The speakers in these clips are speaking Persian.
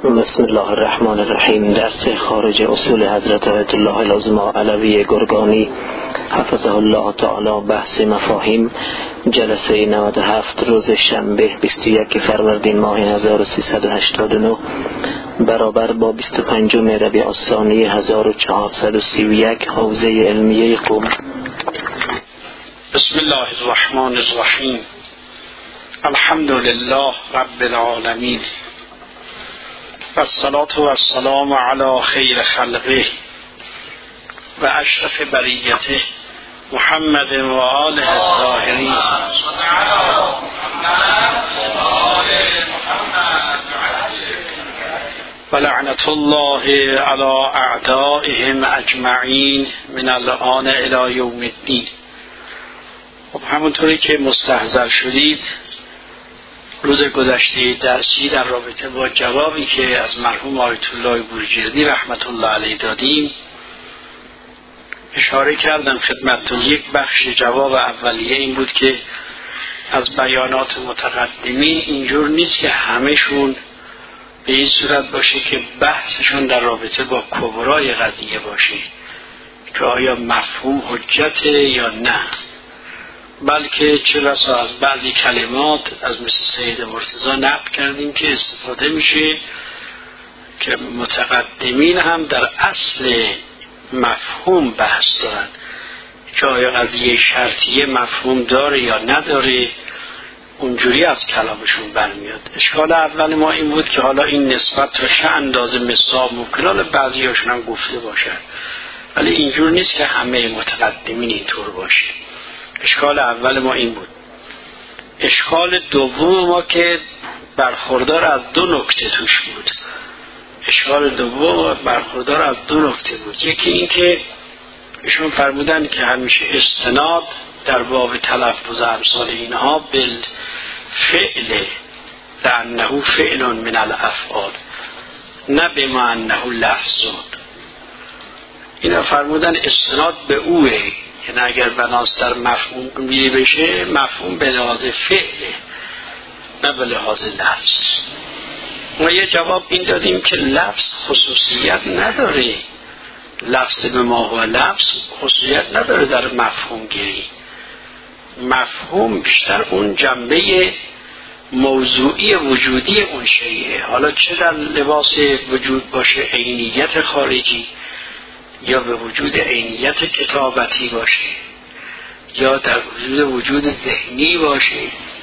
بسم الله الرحمن الرحیم. درس خارج اصول حضرت آیت الله العظمی علوی گرگانی حفظه الله تعالی، بحث مفاهیم، جلسه 97، روز شنبه 21 فروردین ماه 1389 برابر با 25 ربیع الثانی 1431 حوزه علمیه قم. بسم الله الرحمن الرحیم. الحمد لله رب العالمین و الصلاة و السلام علی خیر خلقه و اشرف بریته محمد و آله الطاهرین و لعنت الله علی اعدائهم اجمعین من الآن الی یوم الدین. خب همونطوری که مستحضر شدید، روز گذشته درسی در رابطه با جوابی که از مرحوم آیت الله بروجردی رحمت الله علیه دادیم اشاره کردم خدمتتون. یک بخش جواب اولیه این بود که از بیانات متقدمین اینجور نیست که همهشون به این صورت باشه که بحثشون در رابطه با کبرای قضیه باشه که آیا مفهوم حجته یا نه، بلکه چه بسا از بعضی کلمات از مثل سید مرتضی نقل کردیم که استفاده میشه که متقدمین هم در اصل مفهوم بحث دارن که آیا قضیه شرطیه مفهوم داره یا نداره، اونجوری از کلامشون برمیاد. اشکال اول ما این بود که حالا این نسبت تا چه اندازه مثال ممکنه بعضی هاشون هم گفته باشن، ولی اینجور نیست که همه متقدمین اینطور باشه. اشکال اول ما این بود. اشکال دوم ما که برخوردار از دو نکته توش بود. اشکال دوم برخوردار از دو نکته بود. یکی این که ایشون فرمودن که همیشه استناد در باب تلفظ امثال اینها بالفعل لانه فعل من الافعال نه بما انه لفظ. اینا فرمودن استناد به اوه، یعنی اگر بناس در مفهوم بیه بشه مفهوم به لحاظ فعله نه به لحاظ لفظ. ما یه جواب این دادیم که لفظ خصوصیت نداره، لفظ به ما هو لفظ خصوصیت نداره در مفهوم گیری. مفهوم بیشتر اون جنبه موضوعی وجودی اون شیئه، حالا چه در لباس وجود باشه عینیت خارجی یا به وجود عینیت کتابتی باشه یا در وجود ذهنی باشه.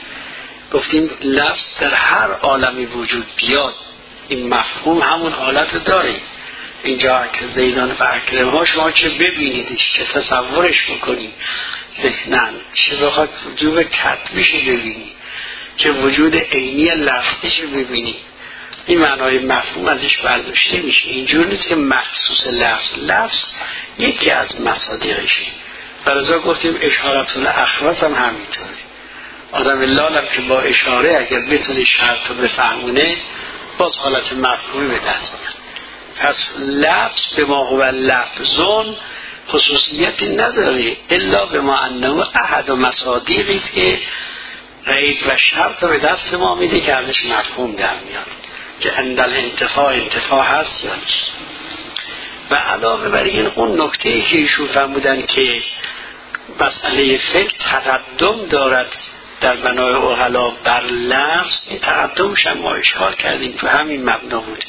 گفتیم لفظ در هر عالمی وجود بیاد این مفهوم همون حالت داره. اینجا که زیدان و اکرم‌ها شما چه ببینیدش، چه تصورش میکنی ذهنن، چه بخواد وجود کتبیش ببینی، چه وجود عینی لفظیش ببینی، این معنای مفهوم ازش برداشته میشه. اینجور نیست که مخصوص لفظ یکی از مصادیقشه. برازا گفتیم اشارت الاخوص هم همینطوره. آدم لالم که با اشاره اگر بتونه شرط رو بفهمونه باز حالت مفهومی به دست میاد. پس لفظ به ما هو لفظون خصوصیتی نداره الا به ما انه احد و مصادیقی است که قید و شرط رو به دست ما میده که ازش مفهوم در میاد که اندل انتفاع هست یا نیست. و علاوه بر این اون نکته‌ای که ایشون فرمودن که مسئله فقه تقدم دارد در بنای عقلا بر لفظ، این تقدمش هم ما اشاره کردیم تو همین مبنا بود.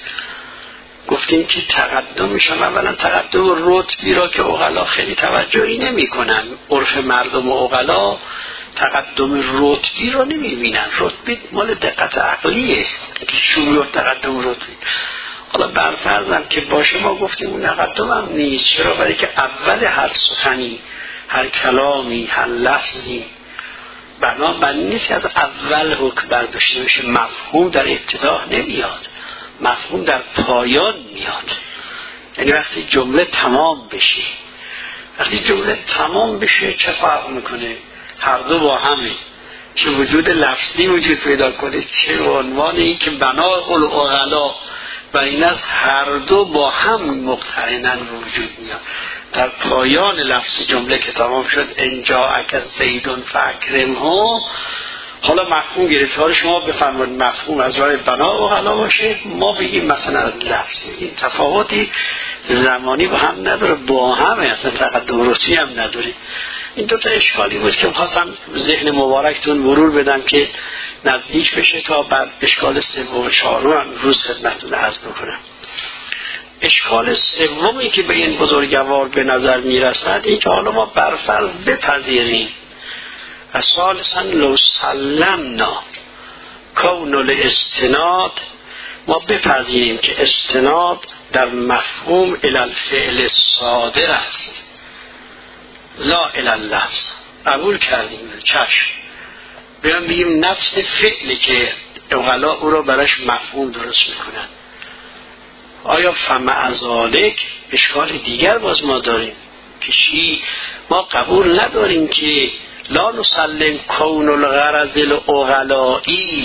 گفتیم که تقدمش هم اولا تقدم رتبی را که عقلا خیلی توجهی نمی کنن. عرف مردم و عقلا تقدم رتبی رو نمیبینن. رتبی مال دقت عقلیه که شروع تقدم رتبی. حالا برفرضم که باشه ما گفتیم اون تقدم هم نیست. چرا؟ برای که اول هر سخنی، هر کلامی، هر لفظی بنابراین نیست که از اول حکم برداشته بشه. مفهوم در ابتدا نمیاد، مفهوم در پایان میاد. یعنی وقتی جمله تمام بشه، وقتی جمله تمام بشه چه فرق میکنه؟ هر دو با همه، چه وجود لفظی وجود پیدا کنه چه عنوان این که بنای العقلا و این از هر دو با هم مقترنن وجود میاد. در پایان لفظ جمله که تمام شد انجا اکر زیدون فاکرمه، حالا مفهوم گرفت، حالا شما بفرمایید مفهوم از راه بنا اغلا باشه، ما بگیم مثلا از لفظ. این تفاوتی زمانی با هم نداره، با همه اصلا فقط درستی هم نداره. این دوتا اشکالی بود که خواستم ذهن مبارکتون مرور بدم که نزدیک بشه تا بعد اشکال سوم و چهارم هم روز خدمتتون عرض بکنم. اشکال سومی که به این بزرگوار به نظر میرسد این که حالا ما برفرض بپذیریم و ثالثاً لو سلمنا کون الاستناد، ما بپذیریم که استناد در مفهوم الی الفعل صادر است لا الی اللفظ. قبول کردیم، چشم، بیان بگیم نفس فعلی که عقلا او را براش مفهوم درست میکنن. آیا فمع ذالک اشکال دیگر باز ما داریم که چی؟ ما قبول نداریم که لا نسلم کون الغرض العقلائی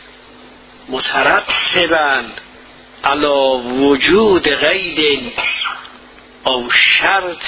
مترتبا علی وجود قید او شرط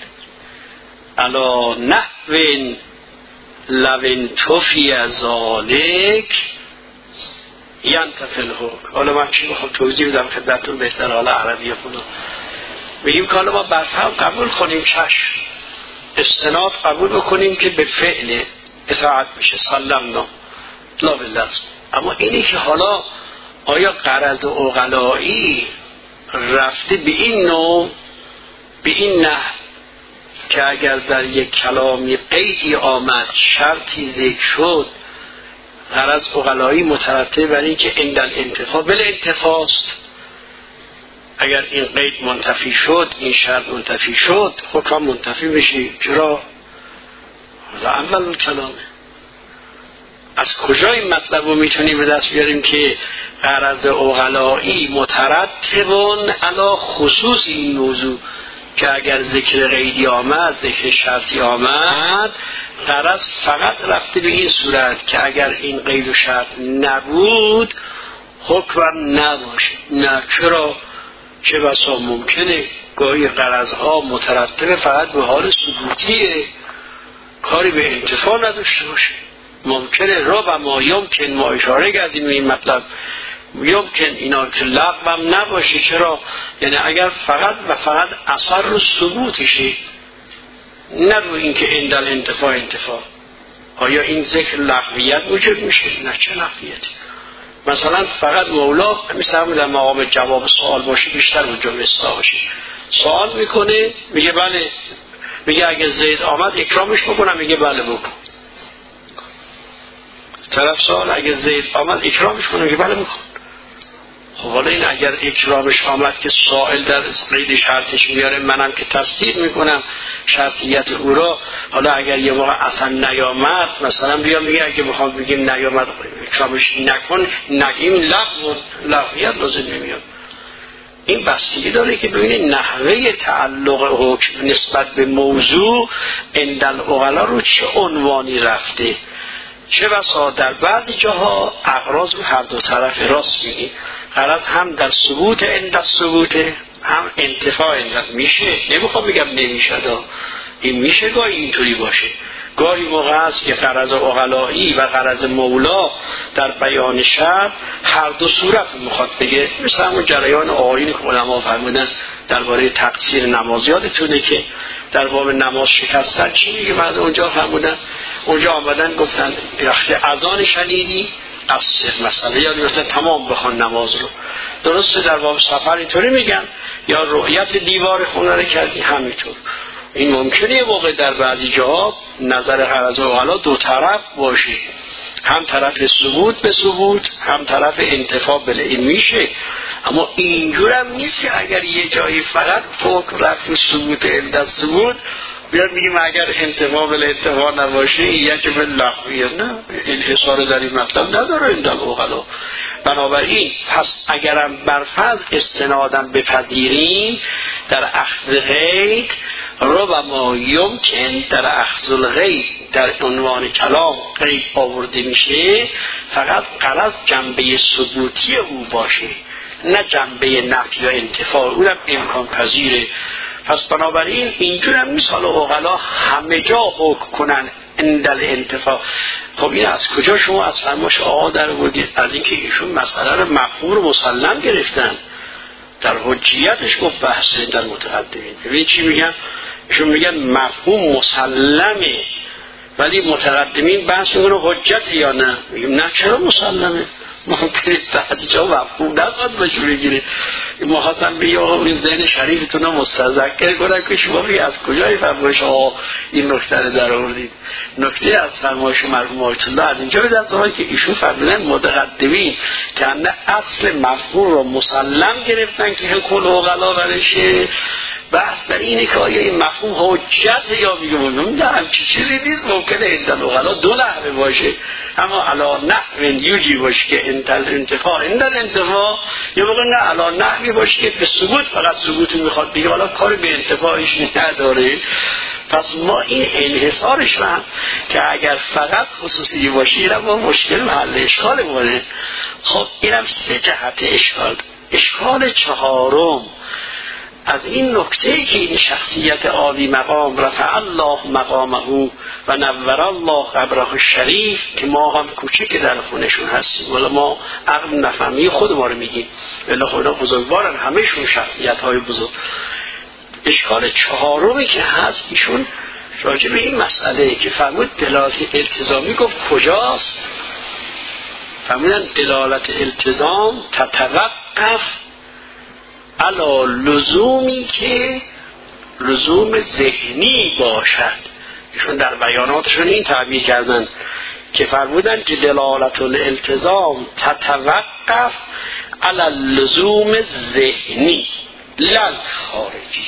علی نحو لو انتفی ذالک ینتفی الحکم. حالا من چی بخوام توضیح بدم خدمتتون بهتر حالا عربیه کنم. بگیم که حالا ما برفرض قبول کنیم، چشم، استناد قبول بکنیم که به فعل اطاعت بشه، سلمنا لا باللفظ. اما اینی که حالا آیا غرض عقلائی رفته به این نوع، به این نحو که اگر در یک کلامی قیدی آمد، شرطی ذکر شد، غرض عقلائی مترتب بر این که عند الانتفاء بالانتفاست، اگر این قید منتفی شد، این شرط منتفی شد، حکم منتفی بشه. چرا؟ اول کلامه. از کجا این مطلب رو میتونیم به دست بیاریم که غرض عقلائی مترتبون علی خصوص این موضوع که اگر ذکر قیدی آمد، ذکر شرطی آمد، غرض فقط رفته به این صورت که اگر این قید و شرط نبود حکم نباشه. نه، چرا؟ چه بسا ممکنه گاهی غرضها مترتب فقط به حال ثبوتیه، کاری به انتفاع نداشته باشه. ممکنه را و ما یمکن، ما اشاره کردیم این مطلب، یمکن اینا که لغو هم نباشه. چرا؟ یعنی اگر فقط و فقط اثر رو ثبوتشه، نه رو این که عند الانتفاع انتفاع. آیا این ذکر لغویت وجود میشه؟ نه، چه لغویتی؟ مثلا فقط مولا مثلا در مقام جواب سوال باشه بیشتر اونجا مصداق باشه. سوال میکنه، میگه بله، میگه اگه زید آمد اکرامش بکنم، میگه بله بکن. طرف سوال اگه زید آمد اکرامش کنم، میگه بله بکن. خب حالا این اگر اکرامش آمد که سائل در قید شرطش میاره، منم که تصدیق میکنم شرطیت او را، حالا اگر یه موقع اصلا نیامد، مثلا بیام میگه اگه بخوام بگیم نیامد اکرامش نکن، نگیم لغویت لازم نمیاد. این بستگی داره که ببینید نحوه تعلق حکم نسبت به موضوع عند العقلا رو چه عنوانی رفته. چه بسا در بعضی جاها اغراض رو هر دو طرف راست میگی، غرض هم در ثبوت عند الثبوت، هم انتفاع عند میشه. نمیخوام بگم نمیشه، این میشه گاهی اینطوری باشه. گاهی موقع است که غرض عقلائی و غرض مولا در بیان شرع هر دو صورت میخواد بگه. مثل همون جریان آیین که علما فرمودن درباره تقصیر نماز، یادتونه که در باب نماز شکستن چی میگه؟ بعد اونجا فرمودن، اونجا آمدن گفتن وقتی اذان شنیدی قصر مثلا، یا گفتن تمام بخوان نماز رو. درسته در باب سفر اینطوری میگن، یا رؤیت دیوار خونه رو کردی همینطور. این ممکنه یه موقع در بعضی جاها نظر غرض عقلا دو طرف باشه، هم طرف ثبوت به ثبوت، هم طرف انتفاع بله، این میشه. اما اینجور هم نیست که اگر یه جایی فقط فوق رفت ثبوت عند ثبوت بیاد میگیم اگر انتفاع بله انتفاع نباشه یجب لغویه. نه، این حصار در این مطلب نداره عند العقلا. بنابراین پس اگرم برفرض استنادم بپذیریم در اخذ غید ربما یمکن در اخذ الغید در عنوان کلام غید آورده میشه، فقط غرض جنبه ثبوتی او باشه، نه جنبه نفی و انتفاع، اونم امکان پذیره. پس بنابراین اینجور هم نیست حالا عقلا همه جا حکم کنن عند الانتفاع. خب این از کجا شما از فرمایش آقا در آوردید؟ از اینکه ایشون مسئله رو مفهوم رو مسلم گرفتن. در حجیتش گفت بحثه در متقدمین. ببینید چی میگن؟ ایشون میگن مفهوم مسلمه، ولی متقدمین بحث میکنه حجت یا نه. میگیم نه، چرا مسلمه؟ ممکنه بعد جا مفهوم نخواد بشه بگیره. ما خواستم بگم این ذهن شریفتون رو مستذکر کنن که شما بگید از کجای فرمایش آقا این نکته رو در آوردید. نکته از فرمایش مرحوم آیت الله از اینجا به دست آمد که ایشون فرمودن متقدمین که اصل مفهوم رو مسلم گرفتن که کل عقلا برشه. بحث در اینه که آیا این مفهوم حجت یا میگم نه همچی چیزی نیست. ممکنه اندل اغلا دو نحوه باشه، اما علا نحو یوجی باشه که انتفاع یا بگه نه علا نحوی باشه که به ثبوت فقط ثبوت میخواد بگه، حالا کاری به انتفاعش نداره. پس ما این انحصارش رو هم که اگر فقط خصوصی باشه این هم مشکل محل اشکال بونه. خب این هم سه جهت اشکال. اشکال چهارم از این نکته‌ای که این شخصیت عالی مقام رفع الله مقامه و نور الله قبره الشریف که ما هم کوچک در خونشون هستیم، ولی ما عقل نفهمی خود ما رو میگیم، ولی خدا بزرگوارن، همه‌شون شخصیت‌های بزرگ. اشکال چهارمی که هست ایشون راجع به این مسئله که فرمود دلالت التزامی گفت کجاست؟ فرمودن دلالت التزام تتوقف علا لزومی که لزوم ذهنی باشد. ایشون در بیاناتشون این تعبیر کردن که فرمودن که دلالت الالتزام تتوقف علا لزوم ذهنی لل خارجی.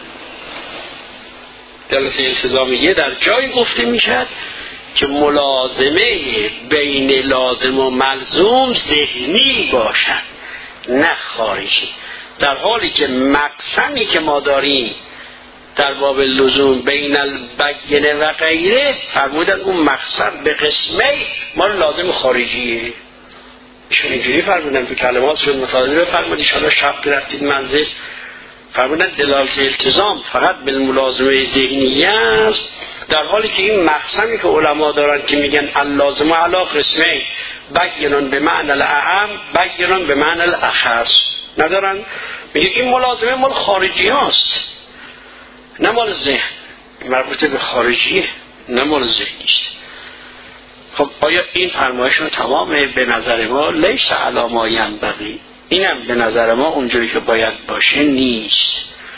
دلالت الالتزامیه در جای گفته میشد که ملازمه بین لازم و ملزوم ذهنی باشد نه خارجی، در حالی که مقسمی که ما داریم در باب لزوم بین البینه و غیره فرمودن اون مقسم به قسمه ما لازم خارجیه. ایشون اینجوری فرمودن تو کلماتشون متعارض بفرمودن ان شب رفتید منزل، فرمودن دلالت التزام فقط به ملازمه ذهنیه است، در حالی که این مقسمی که علما دارن که میگن اللازم علی قسمه بینون به معنی الاعم بینون به معنی الاخص ندارن. میگه این ملازمه مال خارجی هاست نه مال ذهن، مربوطه به خارجیه نه مال ذهنیست. خب آیا این فرمایشون تمامه؟ به نظر ما لیس علی ما ینبغی، اینم به نظر ما اونجوری که باید باشه نیست.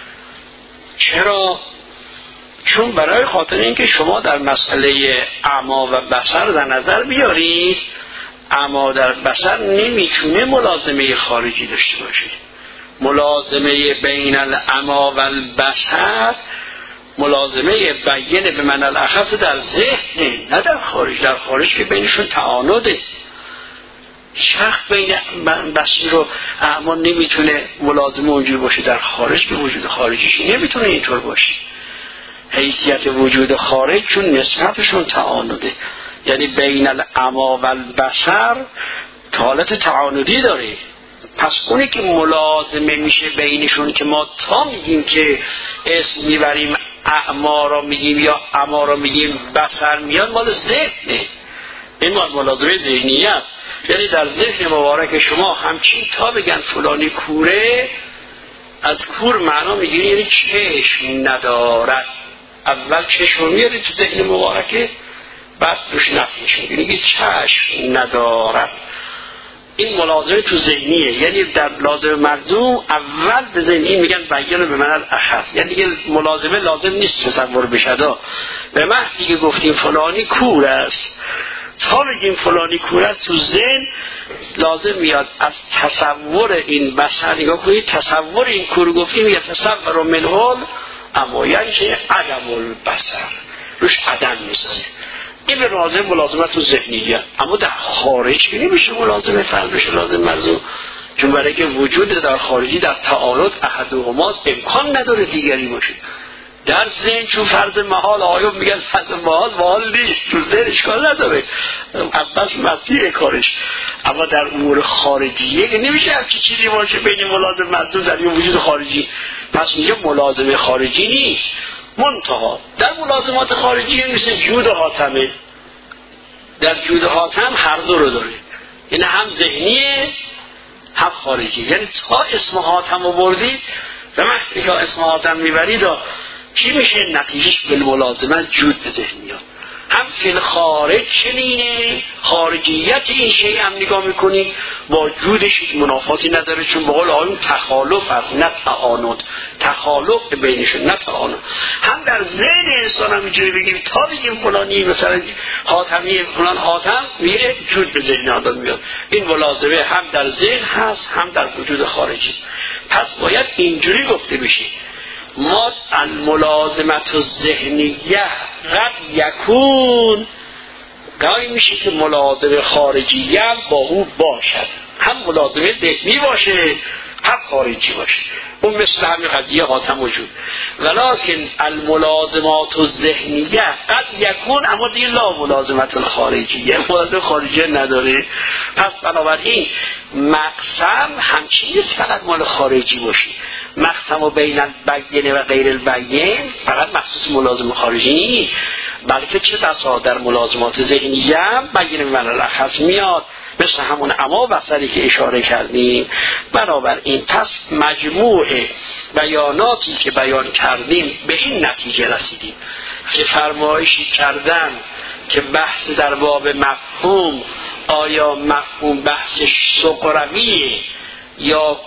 چرا؟ چون برای خاطر اینکه شما در مسئله اعما و بصر در نظر بیارید، اعما در بصر نمیتونه ملازمه خارجی داشته باشه. ملازمه بین الاعما و البصر ملازمه بیین به من الاخص در ذهن نه در خارج. در خارج که بینشون تعانده. شخص بین بصیر و اعما نمیتونه ملازمه اونجوری باشه، در خارج که وجود خارجیش نمیتونه اینطور باشه. حیثیت وجود خارج چون نسبتشون تعانده، یعنی بین الاعما و البصر حالت تعاندی داره. پس اونی که ملازمه میشه بینشون که ما تا میگیم که اسم میبریم اعما را میگیم یا اعما را میگیم بصر میاد مال ذهنه، این مال ملازمه ذهنیه. یعنی در ذهن مبارک شما همچین تا بگن فلانی کوره، از کور معنا میگیری یعنی چشم ندارد. اول چشم رو میاری تو ذهن مبارکه، بعد روش نفیش میگیری که چشم ندارد. این ملازمه تو ذهنیه، یعنی در لازم مرزوم اول به ذهنی میگن بیان به من الاخص، یعنی دیگه ملازمه لازم نیست تصور بشدا. به محضی که گفتیم فلانی کور است، تا بگیم فلانی کور است تو ذهن لازم میاد از تصور این بصر نگاه کنید. تصور این کور گفتیم یه تصور منهول اما یعنی عدم البصر، روش عدم میزنه. این به لازم ملازمت و ذهنیه، اما در خارج که نمیشه ملازمه فرد بشه لازم مرزوم، چون برای که وجود در خارجی در تعارض احدهماست امکان نداره دیگری باشه. در ذهن چون فرد محال آیون میگن فرد محال نیست، تو ذهن اشکال نداره، عباس مسیح کارش. اما در امور خارجیه که نمیشه همچی چیزی باشه بین ملازم مرزوم در یه وجود خارجی، پس میگه ملازمه خارجی نیست. منتها در ملازمات خارجی مثل جود و حاتمه در جود حاتم هر دو رو داره، یعنی هم ذهنیه هم خارجی. یعنی تا اسم حاتم رو بردید و وقتی که اسم حاتم میبرید چی میشه؟ نتیجهش بالملازمت جود به ذهن میاد. هم فی الخارج چنینه، خارجیت این شیء هم نگاه میکنی با جودش هیچ منافاتی نداره، چون به قول آیون تخالف هست نه تعاند، تخالف بینشون نه تعاند. هم در ذهن انسان هم اینجوری بگیم تا بگیم فلانی مثلا حاتمی فلان حاتم میره جود به ذهن آدم میاد. این ملازمه هم در ذهن هست هم در وجود خارجی است. پس باید اینجوری گفته بشه ما الملازمت الذهنیه قد یکون، گاهی میشه که ملازمه خارجیه با او باشد، هم ملازمه ذهنی باشه هم خارجی باشه. اون مثل همین قضیه حاتم وجود. ولکن الملازمات الذهنیه قد یکون، اما دیگه لا ملازمت الخارجیه، ملازمه خارجیه نداره. پس بنابراین مقسم همچین فقط مال خارجی باشه. مقسم و بین البین و غیر البین فقط مخصوص ملازم خارجی نیست، بلکه چه بسا در ملازمات ذهنیه بین من الاخص میاد، مثل همون اما بصری که اشاره کردیم. بنابراین پس مجموع بیاناتی که بیان کردیم به این نتیجه رسیدیم که فرمایشی کردن که بحث در باب مفهوم آیا مفهوم بحث صغرویه یا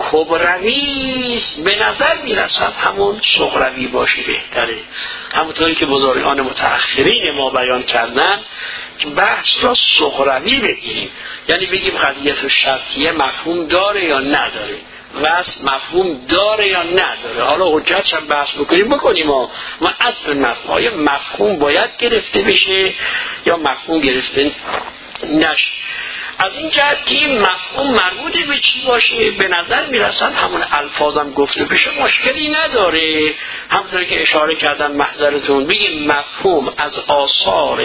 کبروی است، به نظر میرسد همون صغروی باشه بهتره. همونطوری که بزرگان متأخرین ما بیان کردن که بحث را صغروی بگیریم، یعنی بگیم قضیت شرطیه مفهوم داره یا نداره، وصل مفهوم داره یا نداره. حالا حجت هم بحث بکنیم ما اصل مفهوم آیا مفهوم باید گرفته بشه یا مفهوم گرفته نشه. از این جهت که این مفهوم مربوط به چی باشه به نظر میرسن همون الفاظم گفته بشه مشکلی نداره. همونطور که اشاره کردن محضرتون بگیم مفهوم از آثار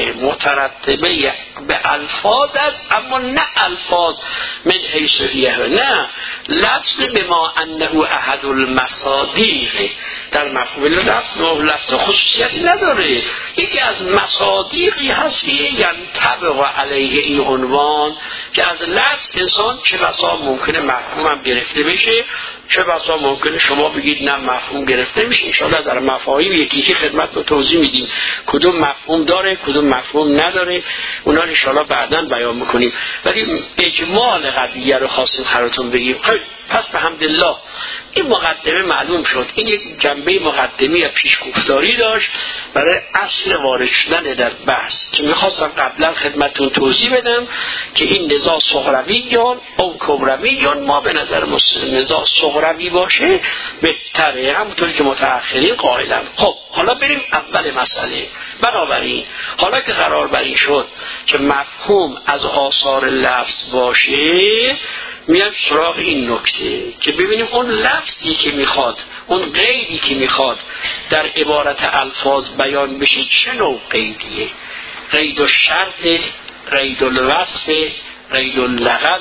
مترتبه به الفاظ است، اما نه الفاظ من حیثیه، نه لفظ به ما انه احد المصادیق. در مفهوم لفظ خصوصیتی نداره، یکی از مصادیقی هست که ینطبق علیه این عنوان که از لفظ انسان چه بسا ممکنه مفهوم هم گرفته بشه، چه بسا ممکنه شما بگید نه مفهوم گرفته میشه. انشاءالله در مفاهیم یکی خدمت رو توضیح میدیم کدوم مفهوم داره کدوم مفهوم نداره، اونا رو انشاءالله بعداً بیان میکنیم. ولی اجمال قضیه رو خواستیم براتون بگیم. پس بحمدالله این مقدمه معلوم شد. این یک جنبه مقدمی یا پیشگفتاری داشت برای اصل وارد شدن در بحث که میخواستم قبلا خدمتون توضیح بدم که این نزاع صغرویان او کبرویان، ما به نظر نزاع صغروی باشه بهتره، همونطوری که متأخرین قائلن. خب حالا بریم اول مسئله. بنابراین حالا که قرار بر این شد که مفهوم از آثار لفظ باشه، میاد سراغ این نکته که ببینیم اون لفظی که میخواد، اون قیدی که میخواد در عبارت الفاظ بیان بشه چه نوع قیدیه؟ قید الشرط، قید الوصف، قید اللقب،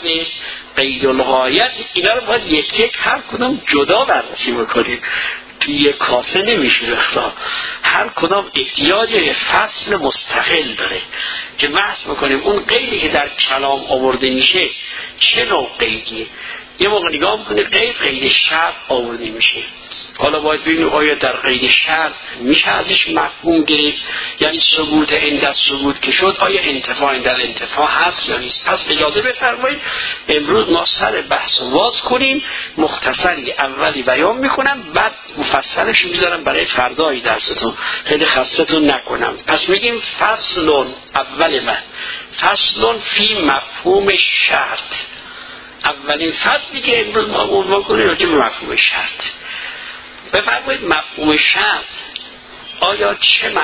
قید الغایت. اینا رو باید یک یک هر کدوم جدا بررسی بکنیم، توی یک کاسه نمیشه بخلا. هر کدام احتیاج فصل مستقل داره که بحث بکنیم اون قیدی که در کلام آورده میشه چه نوع قیدیه. یه موقع نگاه میکنه قید شرط آورده میشه، حالا باید ببینیم آیا در قید شرط میشه ازش مفهوم گرفت، یعنی ثبوت عند ثبوت که شد آیا انتفاع عند انتفاع هست یا نیست. پس اجازه بفرمایید امروز ما سر بحث واز کنیم، مختصری اولی بیان میکنم بعد مفصلش میذارم برای فردای درستون، خیلی خستتون نکنم. پس میگیم فصل اول من فصل فی مفهوم شرط. اولین فصلی که امروز ما عنوان کنیم راجع به مفهوم شرط. بفرمایید مفهوم شرط آیا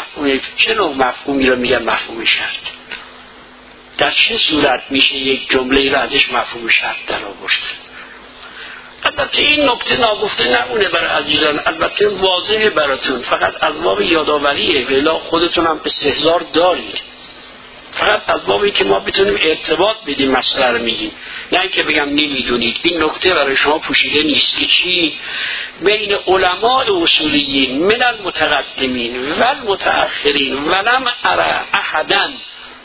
چه نوع مفهومی رو میگن مفهوم شرط؟ در چه صورت میشه یک جمله رو ازش مفهوم شرط در آورد؟ البته این نکته ناگفته نمونه برای عزیزان، البته واضحه براتون، فقط از باب یادآوریه، ولی خودتون هم استحضار دارید. فقط از بابی که ما بتونیم ارتباط بدیم مسئله رو میگیم، نه اینکه بگم نمیدونید. این نکته برای شما پوشیده نیست که چی بین علماء اصولیین من المتقدمین و المتأخرین ولم ارى احدا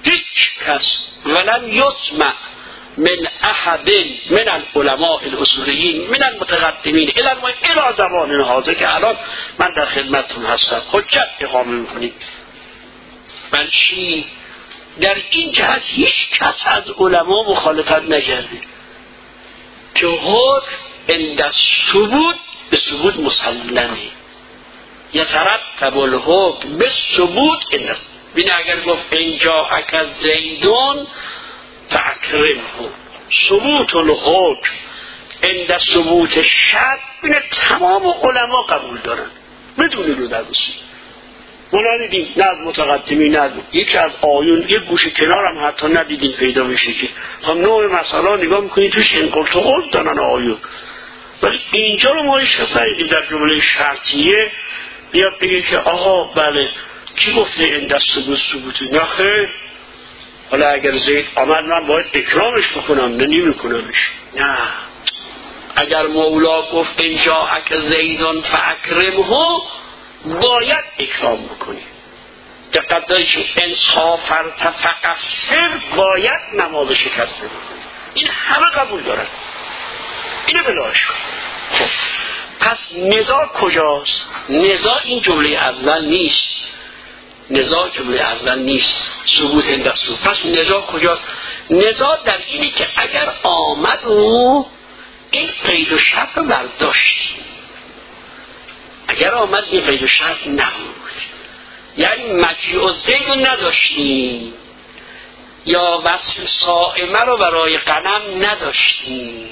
هیچ کس ولن یسمع من احد من العلماء الاصولیین من المتقدمین الى زمان هذا که الان من در خدمتتون هستم حجت اقامه میکنیم. من چی؟ در این جهت هیچ کس از علما مخالفت نکرده که حکم عند الثبوت به ثبوت مسلمه، یترتب الحکم به ثبوت عند. ببین اگر گفت ان جاءک زیدون فاکرمه، ثبوت الحکم عند ثبوت شرط، اینه تمام علما قبول دارن بدون رو دربسی. ما ندیدیم نه از متقدمی نه یکی از آیون یک گوشه کنار هم حتی ندیدیم پیدا بشه که خب نوع مسئله نگاه میکنید توش انقل تو قلت دارن آیون، ولی اینجا رو ما هیچ کس ندیدیم در جمله شرطیه بیاد بگه که آقا بله کی گفته این دست ثبوتی؟ نه خیر، حالا اگر زید آمد من باید اکرامش بکنم نه نمیکنمش. نه، اگر مولا گفت این جاءک زیدون فاکرمه باید اکرام بکنی. دقت دارید که انصافا تفقصر باید نماز شکسته بکنی. این همه قبول دارن، اینو بلاش کن. خب پس نزاع کجاست؟ نزاع این جمله اول نیست، نزاع جمله اول نیست، ثبوت این دستور. پس نزاع کجاست؟ نزاع در اینه که اگر آمد و این قید و شرط رو برداشت، اگر آمد این قید و شرط نبود، یعنی مجیع زید رو نداشتیم یا وصف صائمه رو برای غنم نداشتیم،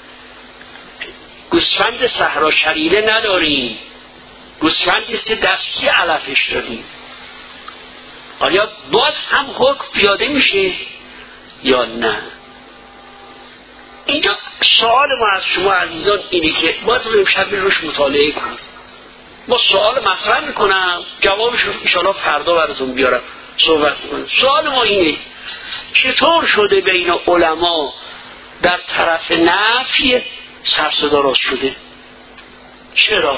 گوسفند صحرا شریره نداریم، گوسفندی است که دستی علفش داریم، آیا باز هم حکم پیاده میشه یا نه؟ اینجا سوال ما از شما عزیزان اینه که باید رو امشب روش مطالعه کنید. با سوال مطرح میکنم، جوابش رو انشاءالله فردا براتون بیارم صحبت میکنم. سوال ما اینه چطور شده بین علما در طرف نفی سرصداراست شده؟ چرا؟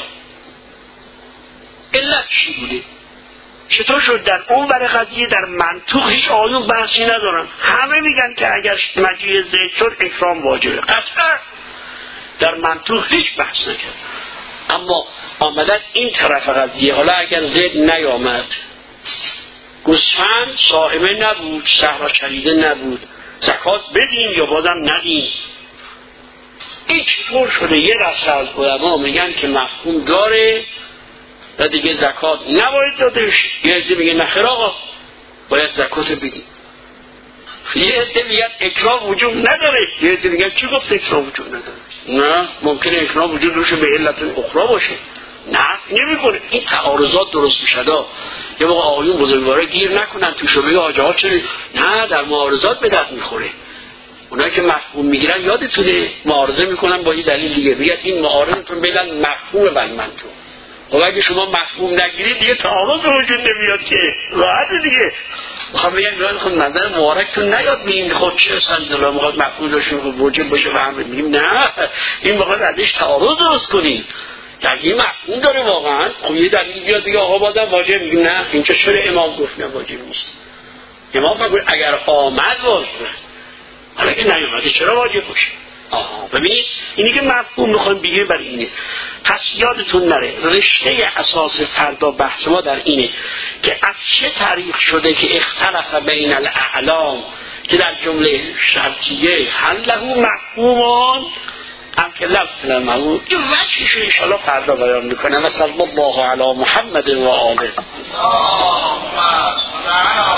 علت چی بوده؟ چطور شد در اون برای قضیه در منطوق هیچ آیون بحثی ندارن، همه میگن که اگر مجیع زید شد اکرام واجبه، قطعا در منطوق هیچ بحث نکرد. اما آمدن این طرف قضیه، حالا اگر زید نیامد، گوسفند صائمه نبود، صحرا چریده نبود، زکات بدیم یا بازم ندیم؟ این چطور شده یه دسته از علما میگن که مفهوم داره و دیگه زکات نباید دادش، یه عده میگه نخیر آقا باید زکات بدیم، یه عده میگن اکرام وجود نداره، یه عده میگن چی گفت اکرام وجود نداره؟ نه، ممکنه اکرام وجود روشه به علت اخرى باشه، نه نمیکنه. این تعارضات درست میشه. یه موقع آقایون بزرگوارا گیر نکنن تو شبهه حاجه ها، چرا نه در معارضات به درد میخوره. اونایی که مفهوم میگیرن یادتونه معارضه میکنن با یه دلیل دیگه، میگن این معارضتون بین مفهوم و منطوق. خب اگه شما مفهوم نگیرید دیگه تعارض وجود نمیاد که، راحت دیگه. میخوام بگم یاد خود نظر مبارکتون نیاد بگیم خود چه سنجلا میخواد مفهوم داشته واجب باشه و همه میگیم نه، این میخواد ازش تعارض درست کنیم. در این مفهوم داره واقعا، خب یه دلیل بیاد دیگه آقا بازم واجب، میگیم نه اینجا چرا امام گفت نه واجب نیست. امام فقط اگر آمد واجب است، حالا که نیومده چرا واجب باشه؟ ببینید اینی که مفهوم میخوایم بگیم بر اینه. پس یادتون نره رشته اساس فردا بحث ما در اینه که از چه طریق شده که اختلاف بین الاعلام که در جمله شرطیه هل له مفهومان هم که لفظ المعمول، این وجهش رو انشاءالله فردا بیان میکنم. و صلی الله علی محمد و آله.